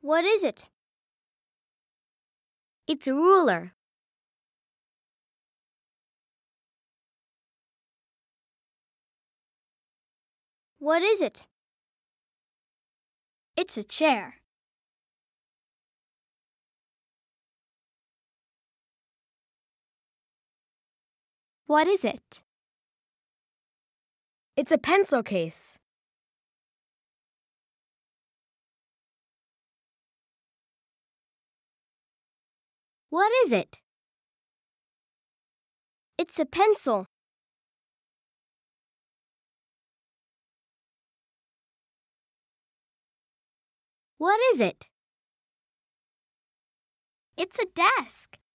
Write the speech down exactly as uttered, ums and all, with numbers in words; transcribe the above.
What is it? It's a ruler. What is it? It's a chair. What is it? It's a pencil case. What is it? It's a pencil. What is it? It's a desk.